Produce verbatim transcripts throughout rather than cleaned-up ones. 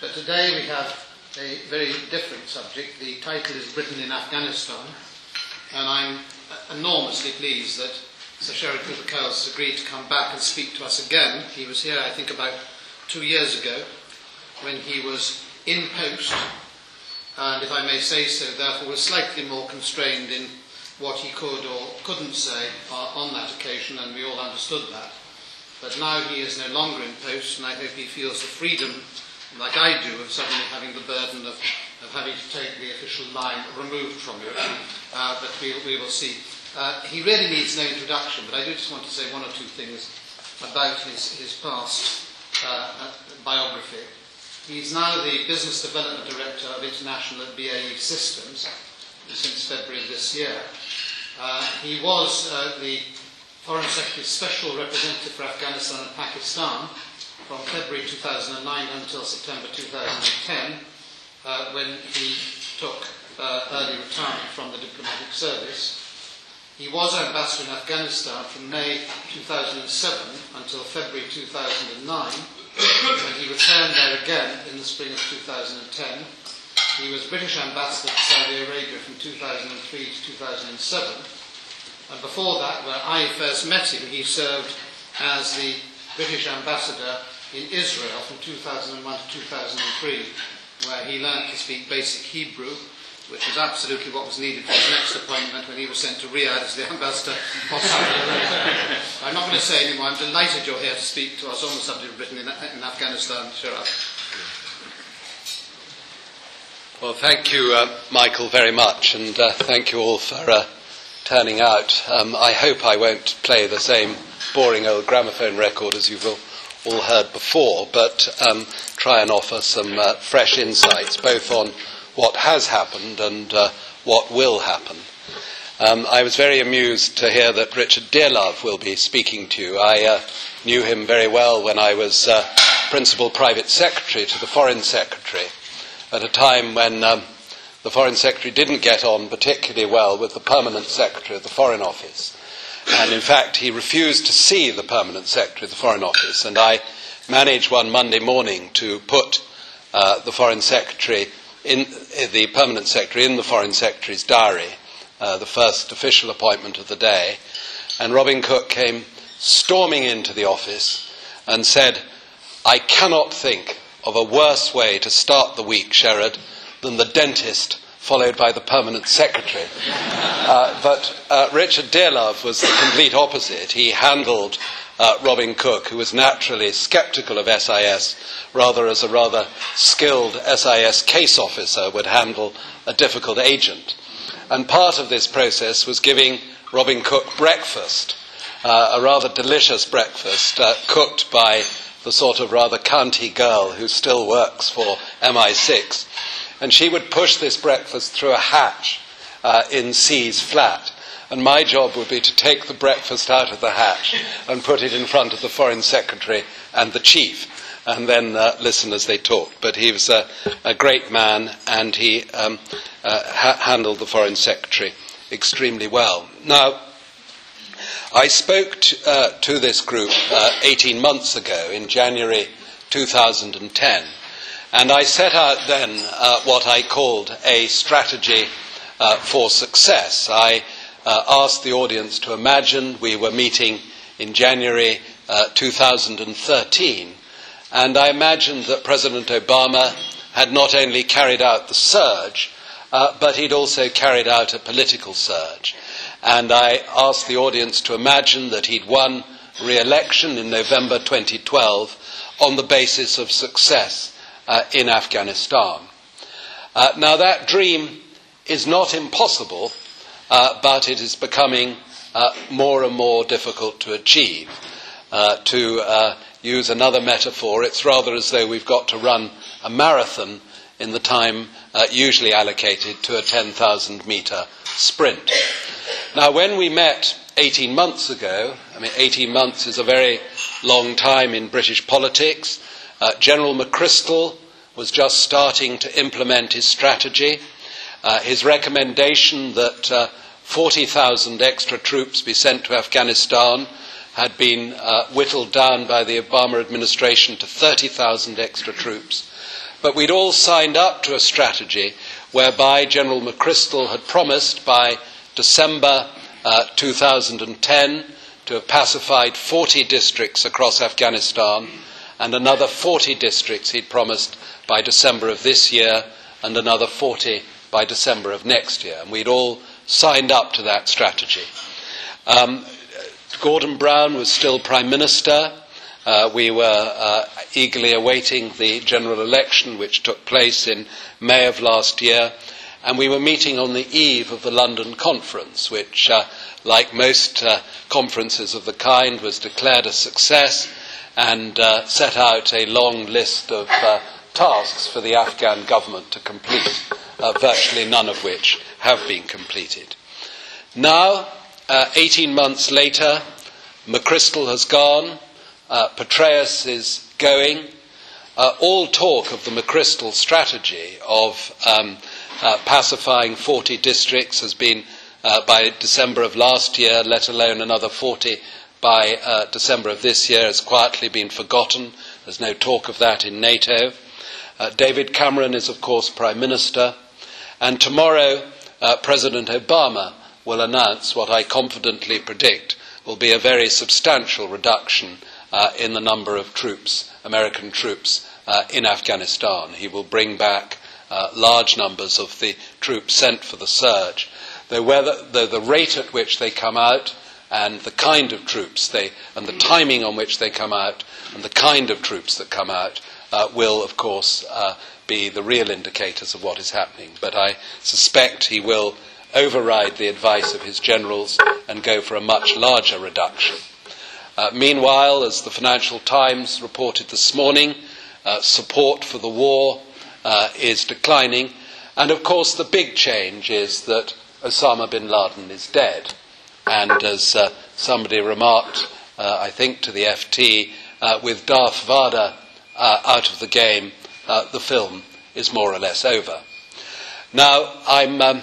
But today we have a very different subject. The title is Britain in Afghanistan, and I'm enormously pleased that Sir Sherard Cooper-Coles has agreed to come back and speak to us again. He was here, I think, about two years ago when he was in post, and if I may say so, therefore was slightly more constrained in what he could or couldn't say uh, on that occasion, and we all understood that. But now he is no longer in post, and I hope he feels the freedom, like I do, of suddenly having the burden of, of having to take the official line removed from you. Uh, but we, we will see. Uh, he really needs no introduction, but I do just want to say one or two things about his, his past uh, biography. He's now the Business Development Director of International at B A E Systems since February of this year. Uh, he was uh, the Foreign Secretary's Special Representative for Afghanistan and Pakistan from February two thousand nine until September two thousand ten, uh, when he took uh, early retirement from the diplomatic service. He was ambassador in Afghanistan from May two thousand seven until February two thousand nine, when he returned there again in the spring of two thousand ten. He was British ambassador to Saudi Arabia from two thousand three to two thousand seven. And before that, where I first met him, he served as the British ambassador in Israel from two thousand one to two thousand three, where he learned to speak basic Hebrew, which was absolutely what was needed for his next appointment when he was sent to Riyadh as the ambassador of Saudi Arabia. I'm not going to say anymore. I'm delighted you're here to speak to us on the subject of Britain in, in Afghanistan. Sherard. Well, thank you, uh, Michael, very much, and uh, thank you all for uh, turning out. Um, I hope I won't play the same boring old gramophone record as you've all, all heard before, but um, try and offer some uh, fresh insights, both on what has happened and uh, what will happen. Um, I was very amused to hear that Richard Dearlove will be speaking to you. I uh, knew him very well when I was uh, Principal Private Secretary to the Foreign Secretary, at a time when um, the Foreign Secretary didn't get on particularly well with the Permanent Secretary of the Foreign Office. And in fact, he refused to see the Permanent Secretary of the Foreign Office. And I managed one Monday morning to put uh, the Foreign Secretary, in, uh, the Permanent Secretary, in the Foreign Secretary's diary, uh, the first official appointment of the day. And Robin Cook came storming into the office and said, "I cannot think of a worse way to start the week, Sherard, than the dentist followed by the Permanent Secretary." Uh, but uh, Richard Dearlove was the complete opposite. He handled uh, Robin Cook, who was naturally sceptical of S I S, rather as a rather skilled S I S case officer would handle a difficult agent. And part of this process was giving Robin Cook breakfast, uh, a rather delicious breakfast, uh, cooked by the sort of rather county girl who still works for M I six. And she would push this breakfast through a hatch uh, in C's flat. And my job would be to take the breakfast out of the hatch and put it in front of the Foreign Secretary and the Chief, and then uh, listen as they talked. But he was a, a great man, and he um, uh, ha- handled the Foreign Secretary extremely well. Now, I spoke to, uh, to this group uh, eighteen months ago, in January two thousand ten, and I set out then uh, what I called a strategy uh, for success. I uh, asked the audience to imagine we were meeting in January uh, two thousand thirteen, and I imagined that President Obama had not only carried out the surge, uh, but he'd also carried out a political surge. And I asked the audience to imagine that he'd won re-election in November twenty twelve on the basis of success uh, in Afghanistan. Uh, now, that dream is not impossible, uh, but it is becoming uh, more and more difficult to achieve. Uh, to uh, use another metaphor, it's rather as though we've got to run a marathon in the time uh, usually allocated to a ten thousand metre sprint. Now, when we met eighteen months ago, I mean, eighteen months is a very long time in British politics. Uh, General McChrystal was just starting to implement his strategy. Uh, his recommendation that uh, forty thousand extra troops be sent to Afghanistan had been uh, whittled down by the Obama administration to thirty thousand extra troops. but we'd all signed up to a strategy whereby General McChrystal had promised by December uh, two thousand ten to have pacified forty districts across Afghanistan, and another forty districts he'd promised by December of this year, and another forty by December of next year. And we'd all signed up to that strategy. Um, Gordon Brown was still Prime Minister. Uh, we were uh, eagerly awaiting the general election, which took place in May of last year, and we were meeting on the eve of the London conference, which, uh, like most uh, conferences of the kind, was declared a success and uh, set out a long list of uh, tasks for the Afghan government to complete, uh, virtually none of which have been completed. Now, uh, eighteen months later, McChrystal has gone, uh, Petraeus is going. Uh, all talk of the McChrystal strategy of um, uh, pacifying forty districts has been, uh, by December of last year, let alone another forty by uh, December of this year, has quietly been forgotten. There's no talk of that in NATO. Uh, David Cameron is, of course, Prime Minister, and tomorrow uh, President Obama will announce what I confidently predict will be a very substantial reduction uh, in the number of troops, American troops, uh, in Afghanistan. He will bring back uh, large numbers of the troops sent for the surge, though, whether, though the rate at which they come out and the kind of troops they, and the timing on which they come out and the kind of troops that come out uh, will, of course, uh, be the real indicators of what is happening. But I suspect he will override the advice of his generals and go for a much larger reduction. Uh, meanwhile, as the Financial Times reported this morning, uh, support for the war uh, is declining, and of course the big change is that Osama bin Laden is dead. And as uh, somebody remarked, uh, I think to the F T, uh, with Darth Vader uh, out of the game, uh, the film is more or less over. Now, I'm um,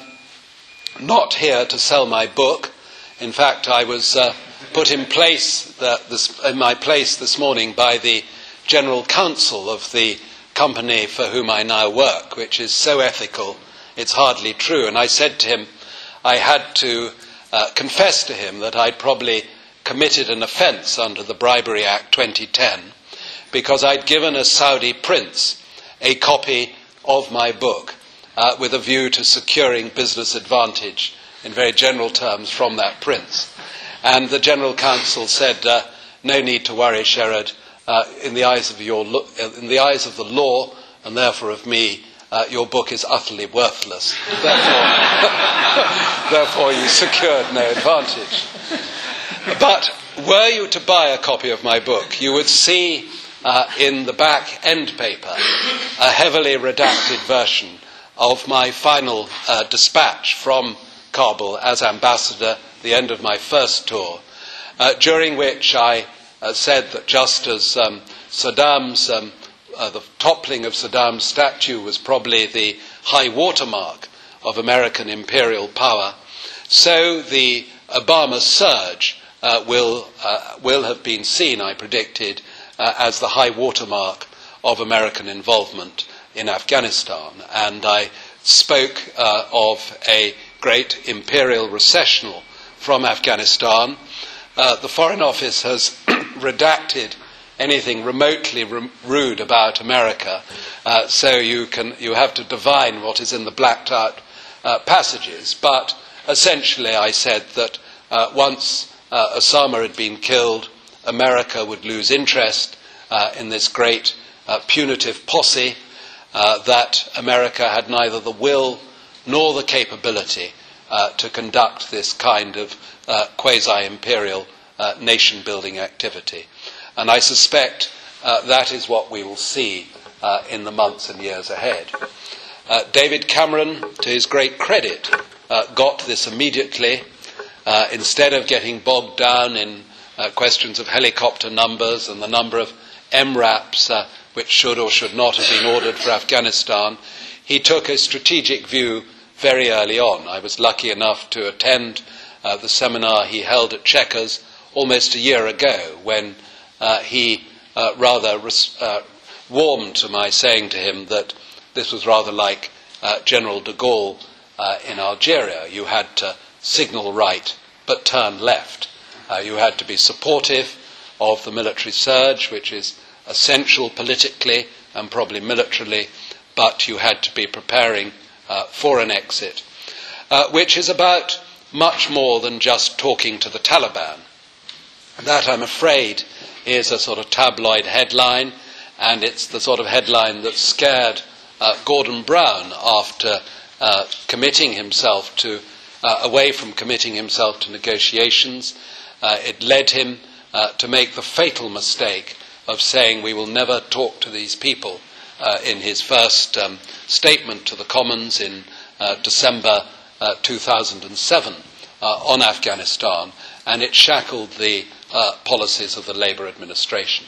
not here to sell my book. In fact, I was uh, put in place that this, in my place this morning by the General Counsel of the company for whom I now work, which is so ethical, it's hardly true. And I said to him, I had to uh, confess to him that I'd probably committed an offence under the Bribery Act twenty ten because I'd given a Saudi prince a copy of my book uh, with a view to securing business advantage in very general terms from that prince. And the General Counsel said, uh, no need to worry, Sherrod, uh, in the eyes of your lo- in the eyes of the law, and therefore of me, uh, your book is utterly worthless. Therefore, therefore you secured no advantage. But were you to buy a copy of my book, you would see uh, in the back end paper a heavily redacted version of my final uh, dispatch from Kabul as ambassador, the end of my first tour, uh, during which I uh, said that just as um, Saddam's, um, uh, the toppling of Saddam's statue was probably the high watermark of American imperial power, so the Obama surge uh, will, uh, will have been seen, I predicted, uh, as the high watermark of American involvement in Afghanistan. And I spoke uh, of a great imperial recessional from Afghanistan. Uh, the Foreign Office has redacted anything remotely r- rude about America, uh, so you can you have to divine what is in the blacked out uh, passages. But essentially I said that uh, once uh, Osama had been killed, America would lose interest uh, in this great uh, punitive posse, uh, that America had neither the will nor the capability uh, to conduct this kind of uh, quasi-imperial uh, nation-building activity. And I suspect uh, that is what we will see uh, in the months and years ahead. Uh, David Cameron, to his great credit, uh, got this immediately. Uh, instead of getting bogged down in uh, questions of helicopter numbers and the number of M RAPs uh, which should or should not have been ordered for Afghanistan, he took a strategic view very early on. I was lucky enough to attend uh, the seminar he held at Chequers almost a year ago, when uh, he uh, rather res- uh, warmed to my saying to him that this was rather like uh, General de Gaulle uh, in Algeria. You had to signal right but turn left. Uh, you had to be supportive of the military surge, which is essential politically and probably militarily, but you had to be preparing uh, for an exit, uh, which is about much more than just talking to the Taliban. That, I'm afraid, is a sort of tabloid headline, and it's the sort of headline that scared uh, Gordon Brown after uh, committing himself to, uh, away from committing himself to negotiations. Uh, it led him uh, to make the fatal mistake of saying we will never talk to these people uh, in his first um, statement to the Commons in uh, December uh, two thousand seven uh, on Afghanistan, and it shackled the uh, policies of the Labour administration.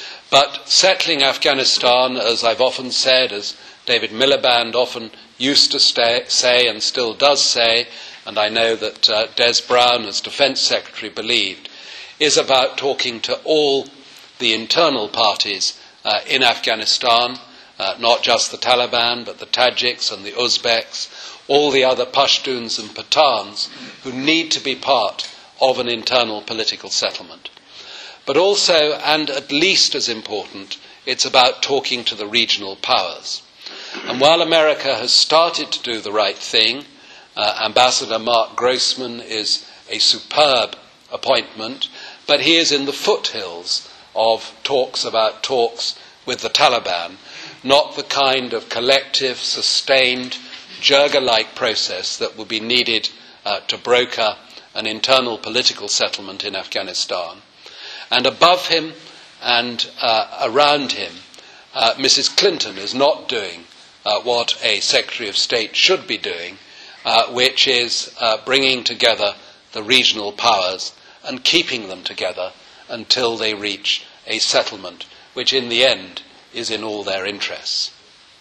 But settling Afghanistan, as I've often said, as David Miliband often used to stay, say and still does say, and I know that uh, Des Brown, as Defence Secretary, believed, is about talking to all the internal parties uh, in Afghanistan, uh, not just the Taliban, but the Tajiks and the Uzbeks, all the other Pashtuns and Pathans who need to be part of an internal political settlement. But also, and at least as important, it's about talking to the regional powers. And while America has started to do the right thing, uh, Ambassador Mark Grossman is a superb appointment, but he is in the foothills of talks about talks with the Taliban, not the kind of collective, sustained, Jirga-like process that would be needed uh, to broker an internal political settlement in Afghanistan. And above him and uh, around him, uh, Missus Clinton is not doing uh, what a Secretary of State should be doing, uh, which is uh, bringing together the regional powers and keeping them together until they reach a settlement, which in the end is in all their interests.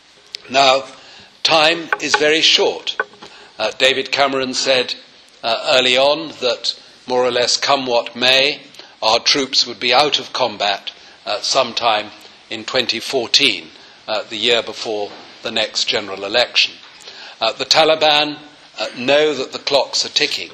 Now, time is very short. Uh, David Cameron said uh, early on that more or less come what may, our troops would be out of combat uh, sometime in twenty fourteen, uh, the year before the next general election. Uh, the Taliban uh, know that the clocks are ticking.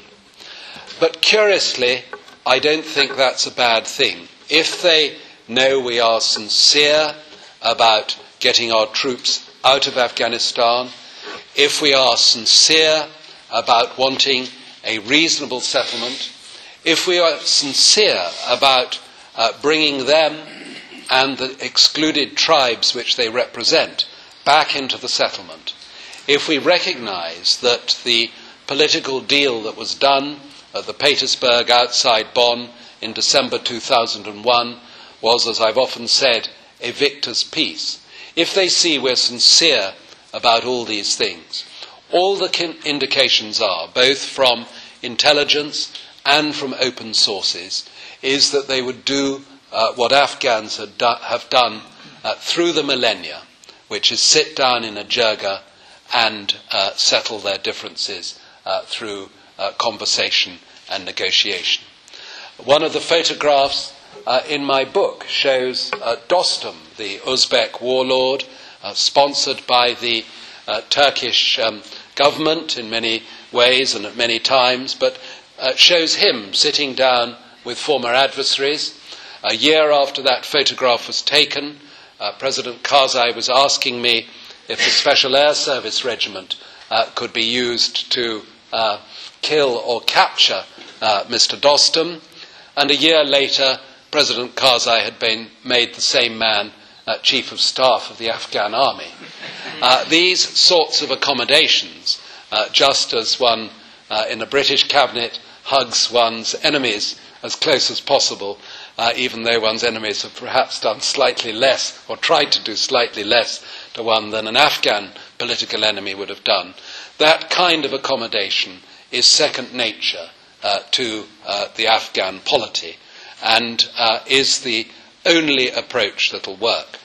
But curiously, I don't think that's a bad thing. If they know we are sincere about getting our troops out of Afghanistan, if we are sincere about wanting a reasonable settlement, if we are sincere about uh, bringing them and the excluded tribes which they represent back into the settlement, if we recognise that the political deal that was done at the Petersburg outside Bonn in December two thousand one was, as I've often said, a victor's peace, if they see we're sincere about all these things, all the kin- indications are, both from intelligence and from open sources, is that they would do uh, what Afghans had do- have done uh, through the millennia, which is sit down in a jirga and uh, settle their differences uh, through uh, conversation and negotiation. One of the photographs uh, in my book shows uh, Dostum, the Uzbek warlord, uh, sponsored by the uh, Turkish um, government in many ways and at many times, but uh, shows him sitting down with former adversaries. A year after that photograph was taken, uh, President Karzai was asking me if the Special Air Service Regiment uh, could be used to uh, kill or capture uh, Mister Dostum, and a year later President Karzai had been made the same man uh, Chief of Staff of the Afghan Army. Uh, these sorts of accommodations, uh, just as one uh, in a British cabinet hugs one's enemies as close as possible, uh, even though one's enemies have perhaps done slightly less or tried to do slightly less to one than an Afghan political enemy would have done. That kind of accommodation is second nature uh, to uh, the Afghan polity and uh, is the only approach that will work.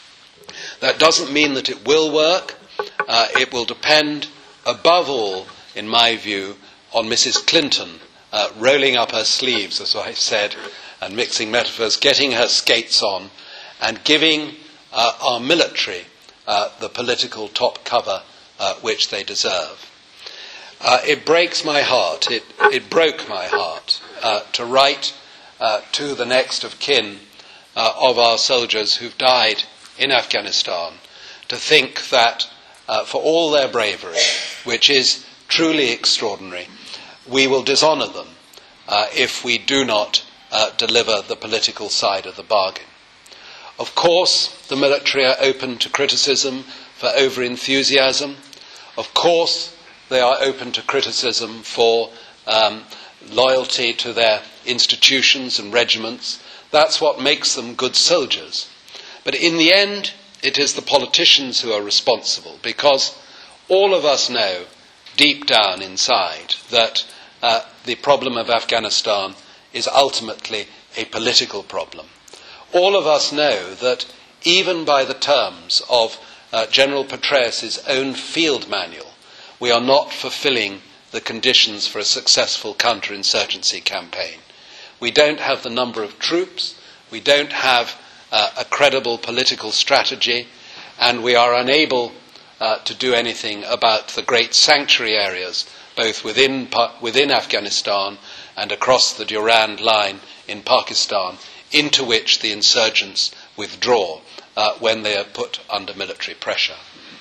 That doesn't mean that it will work. Uh, it will depend above all, in my view, on Missus Clinton uh, rolling up her sleeves, as I said, and mixing metaphors, getting her skates on and giving uh, our military uh, the political top cover uh, which they deserve. Uh, it breaks my heart, it, it broke my heart uh, to write uh, to the next of kin uh, of our soldiers who've died in Afghanistan, to think that uh, for all their bravery, which is truly extraordinary, we will dishonour them uh, if we do not uh, deliver the political side of the bargain. Of course, the military are open to criticism for over-enthusiasm. Of course, they are open to criticism for um, loyalty to their institutions and regiments. That's what makes them good soldiers. But in the end, it is the politicians who are responsible, because all of us know deep down inside that uh, the problem of Afghanistan is ultimately a political problem. All of us know that even by the terms of uh, General Petraeus' own field manual, we are not fulfilling the conditions for a successful counterinsurgency campaign. We don't have the number of troops, we don't have uh, a credible political strategy, and we are unable uh, to do anything about the great sanctuary areas, both within, within Afghanistan and across the Durand line in Pakistan, into which the insurgents withdraw uh, when they are put under military pressure.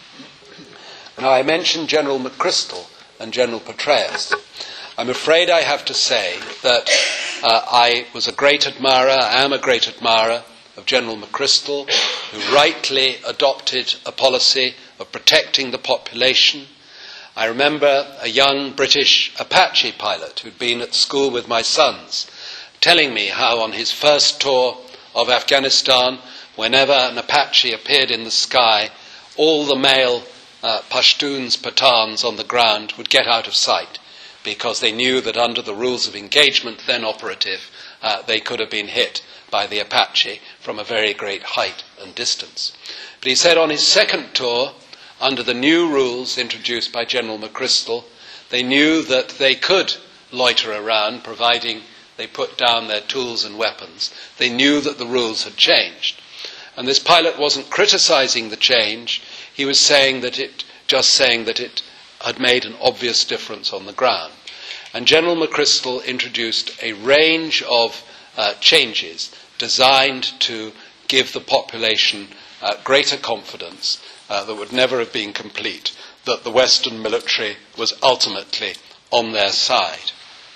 Now, I mentioned General McChrystal and General Petraeus. I'm afraid I have to say that uh, I was a great admirer, I am a great admirer of General McChrystal, who rightly adopted a policy of protecting the population. I remember a young British Apache pilot who'd been at school with my sons, telling me how on his first tour of Afghanistan, whenever an Apache appeared in the sky, all the male uh, Pashtuns, Pathans on the ground would get out of sight, because they knew that under the rules of engagement then operative, uh, they could have been hit by the Apache from a very great height and distance. But he said on his second tour, under the new rules introduced by General McChrystal, they knew that they could loiter around, providing they put down their tools and weapons. They knew that the rules had changed. And this pilot wasn't criticising the change, he was saying that it, just saying that it had made an obvious difference on the ground. And General McChrystal introduced a range of uh, changes designed to give the population uh, greater confidence uh, that would never have been complete, that the Western military was ultimately on their side.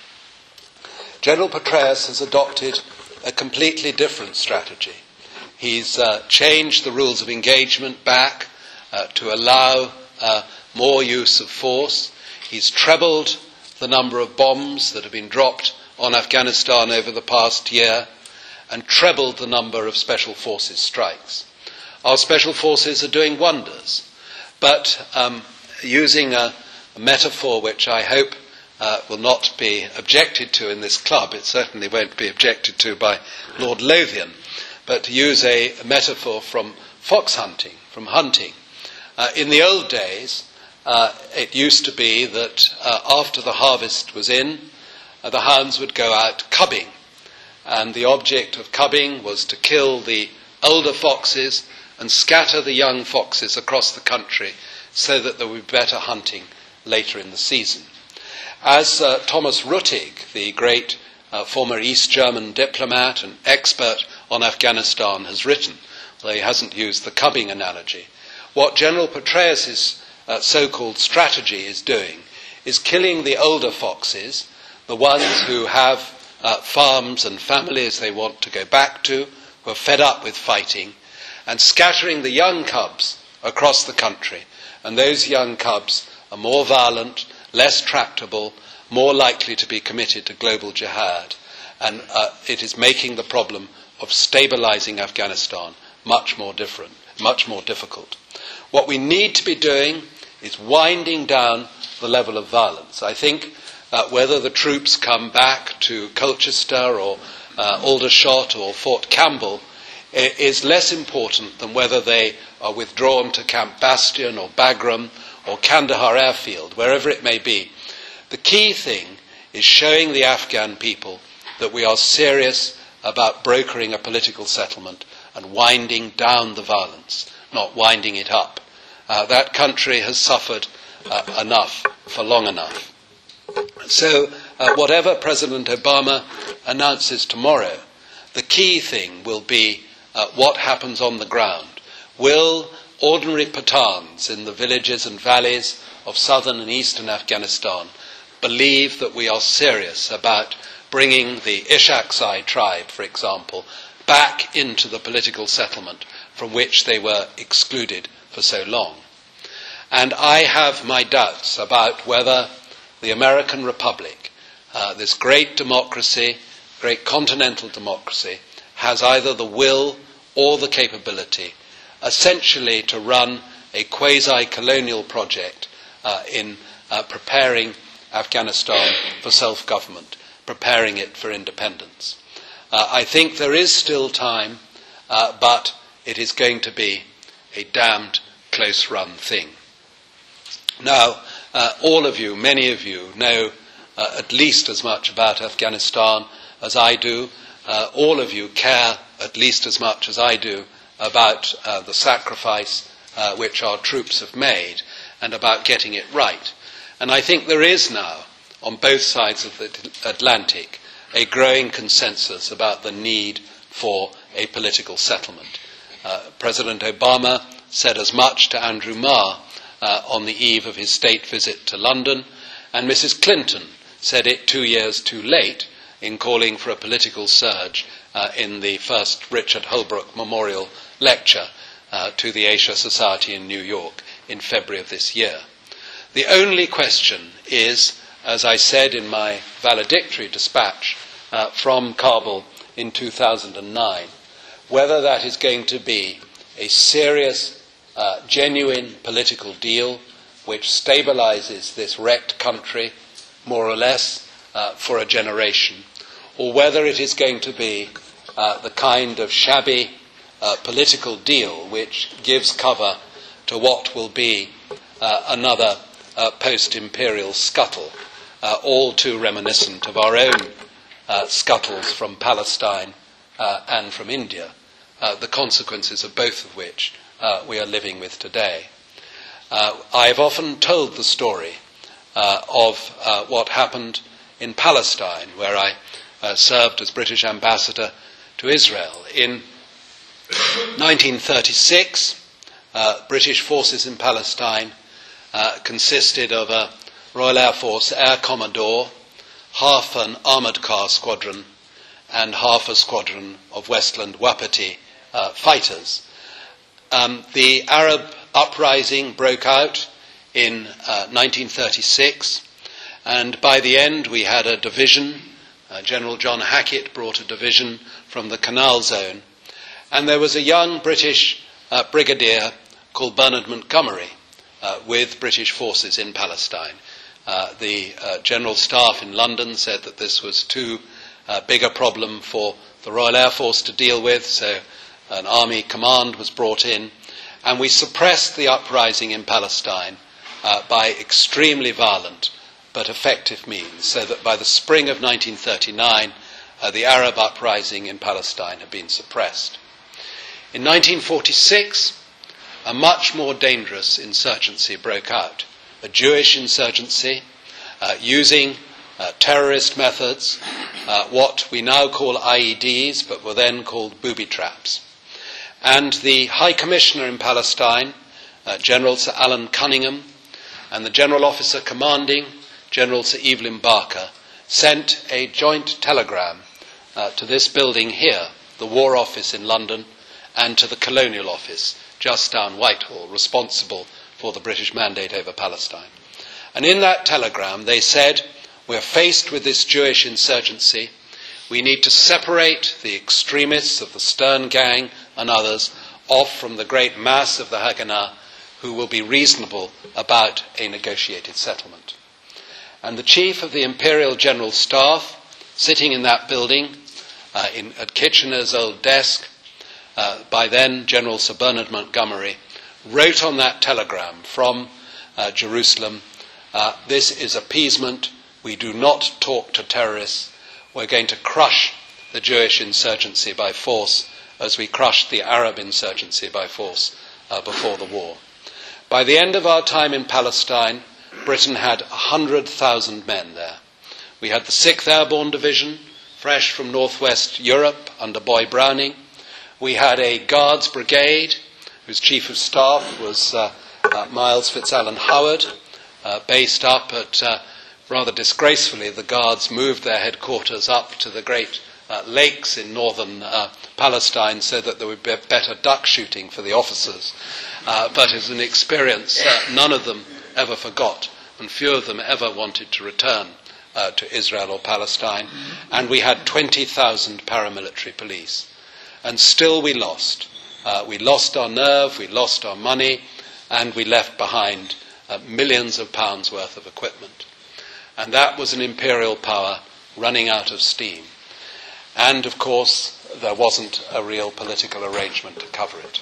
General Petraeus has adopted a completely different strategy. He's uh, changed the rules of engagement back uh, to allow uh, more use of force. He's trebled the number of bombs that have been dropped on Afghanistan over the past year, and trebled the number of special forces strikes. Our special forces are doing wonders, but um, using a, a metaphor which I hope Uh, will not be objected to in this club. It certainly won't be objected to by Lord Lothian. But to use a, a metaphor from fox hunting, from hunting. Uh, in the old days, uh, it used to be that uh, after the harvest was in, uh, the hounds would go out cubbing. And the object of cubbing was to kill the older foxes and scatter the young foxes across the country so that there would be better hunting later in the season. As uh, Thomas Ruttig, the great uh, former East German diplomat and expert on Afghanistan, has written, although he hasn't used the cubbing analogy, what General Petraeus' uh, so-called strategy is doing is killing the older foxes, the ones who have uh, farms and families they want to go back to, who are fed up with fighting, and scattering the young cubs across the country. And those young cubs are more violent, less tractable, more likely to be committed to global jihad, and uh, it is making the problem of stabilising Afghanistan much more different, much more difficult. What we need to be doing is winding down the level of violence. I think uh, whether the troops come back to Colchester or uh, Aldershot or Fort Campbell is less important than whether they are withdrawn to Camp Bastion or Bagram or Kandahar airfield, wherever it may be. The key thing is showing the Afghan people that we are serious about brokering a political settlement and winding down the violence, not winding it up. Uh, that country has suffered uh, enough for long enough. So uh, whatever President Obama announces tomorrow, the key thing will be uh, what happens on the ground. Will ordinary Pathans in the villages and valleys of southern and eastern Afghanistan believe that we are serious about bringing the Ishaqzai tribe, for example, back into the political settlement from which they were excluded for so long? And I have my doubts about whether the American Republic, uh, this great democracy, great continental democracy, has either the will or the capability essentially to run a quasi-colonial project uh, in uh, preparing Afghanistan for self-government, preparing it for independence. Uh, I think there is still time, uh, but it is going to be a damned close-run thing. Now, uh, all of you, many of you, know uh, at least as much about Afghanistan as I do. Uh, all of you care at least as much as I do about uh, the sacrifice uh, which our troops have made and about getting it right. And I think there is now, on both sides of the Atlantic, a growing consensus about the need for a political settlement. Uh, President Obama said as much to Andrew Marr uh, on the eve of his state visit to London, and Missus Clinton said it two years too late in calling for a political surge uh, in the first Richard Holbrooke Memorial Lecture uh, to the Asia Society in New York in February of this year. The only question is, as I said in my valedictory dispatch uh, from Kabul in two thousand nine, whether that is going to be a serious, uh, genuine political deal which stabilizes this wrecked country, more or less, uh, for a generation, or whether it is going to be uh, the kind of shabby uh, political deal which gives cover to what will be uh, another uh, post-imperial scuttle, uh, all too reminiscent of our own uh, scuttles from Palestine uh, and from India, uh, the consequences of both of which uh, we are living with today. Uh, I've often told the story uh, of uh, what happened in Palestine, where I uh, served as British ambassador to Israel. In nineteen thirty-six, uh, British forces in Palestine uh, consisted of a Royal Air Force Air Commodore, half an armoured car squadron, and half a squadron of Westland Wapiti uh, fighters. Um, the Arab uprising broke out in uh, nineteen thirty-six, and by the end we had a division. Uh, General John Hackett brought a division from the Canal Zone, and there was a young British uh, brigadier called Bernard Montgomery uh, with British forces in Palestine. Uh, the uh, General Staff in London said that this was too uh, big a problem for the Royal Air Force to deal with, so an army command was brought in, and we suppressed the uprising in Palestine uh, by extremely violent but effective means, so that by the spring of nineteen thirty-nine, uh, the Arab uprising in Palestine had been suppressed. In nineteen forty-six, a much more dangerous insurgency broke out, a Jewish insurgency uh, using uh, terrorist methods, uh, what we now call I E Ds, but were then called booby traps. And the High Commissioner in Palestine, uh, General Sir Alan Cunningham, and the General Officer Commanding, General Sir Evelyn Barker, sent a joint telegram uh, to this building here, the War Office in London, and to the Colonial Office just down Whitehall, responsible for the British mandate over Palestine. And in that telegram they said, we're faced with this Jewish insurgency. We need to separate the extremists of the Stern Gang and others off from the great mass of the Haganah who will be reasonable about a negotiated settlement. And the chief of the Imperial General Staff, sitting in that building, uh, in, at Kitchener's old desk, uh, by then General Sir Bernard Montgomery, wrote on that telegram from uh, Jerusalem, uh, this is appeasement, we do not talk to terrorists, we're going to crush the Jewish insurgency by force as we crushed the Arab insurgency by force uh, before the war. By the end of our time in Palestine, Britain had one hundred thousand men there. We had the sixth Airborne Division, fresh from northwest Europe under Boy Browning. We had a Guards Brigade, whose Chief of Staff was uh, uh, Miles Fitzalan Howard, uh, based up at, uh, rather disgracefully, the Guards moved their headquarters up to the great uh, lakes in northern uh, Palestine so that there would be better duck shooting for the officers. Uh, but it's an experience uh, none of them ever forgot, and few of them ever wanted to return uh, to Israel or Palestine. And we had twenty thousand paramilitary police. And still we lost. Uh, we lost our nerve, we lost our money, and we left behind uh, millions of pounds worth of equipment. And that was an imperial power running out of steam. And, of course, there wasn't a real political arrangement to cover it.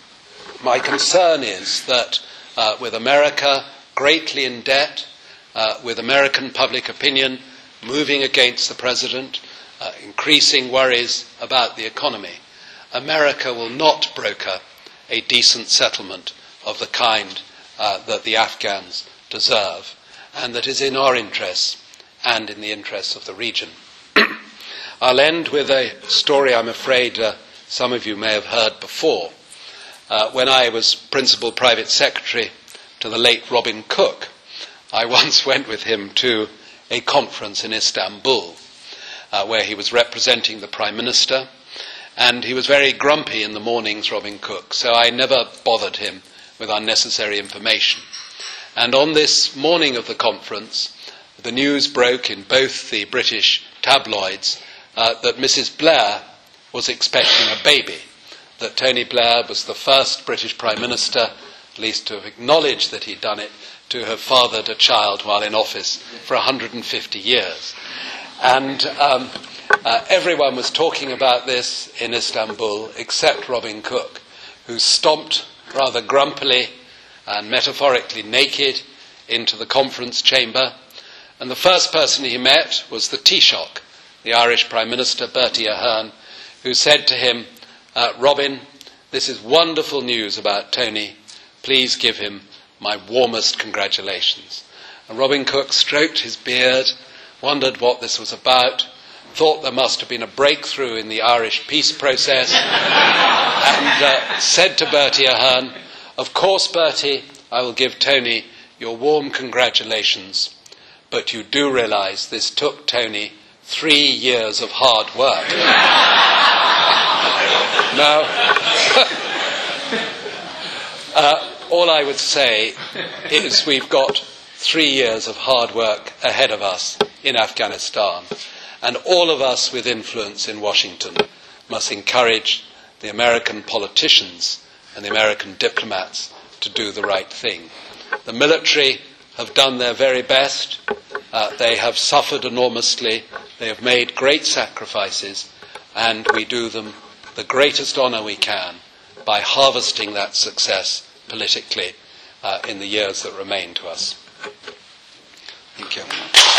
My concern is that uh, with America greatly in debt, uh, with American public opinion moving against the president, uh, increasing worries about the economy, America will not broker a decent settlement of the kind uh, that the Afghans deserve, and that is in our interests and in the interests of the region. I'll end with a story I'm afraid uh, some of you may have heard before. Uh, when I was Principal Private Secretary to the late Robin Cook, I once went with him to a conference in Istanbul, uh, where he was representing the Prime Minister, and he was very grumpy in the mornings, Robin Cook, so I never bothered him with unnecessary information. And on this morning of the conference, the news broke in both the British tabloids uh, that Missus Blair was expecting a baby, that Tony Blair was the first British Prime Minister, at least to have acknowledged that he'd done it, to have fathered a child while in office for one hundred fifty years. And um, uh, everyone was talking about this in Istanbul except Robin Cook, who stomped rather grumpily and metaphorically naked into the conference chamber. And the first person he met was the Taoiseach, the Irish Prime Minister, Bertie Ahern, who said to him, uh, Robin, this is wonderful news about Tony. Please give him my warmest congratulations. And Robin Cook stroked his beard, wondered what this was about, thought there must have been a breakthrough in the Irish peace process, and uh, said to Bertie Ahern, of course, Bertie, I will give Tony your warm congratulations, but you do realise this took Tony three years of hard work. Now, uh, all I would say is we've got three years of hard work ahead of us in Afghanistan, and all of us with influence in Washington must encourage the American politicians and the American diplomats to do the right thing. The military have done their very best. Uh, they have suffered enormously. They have made great sacrifices, and we do them the greatest honour we can by harvesting that success politically uh, in the years that remain to us. Thank you.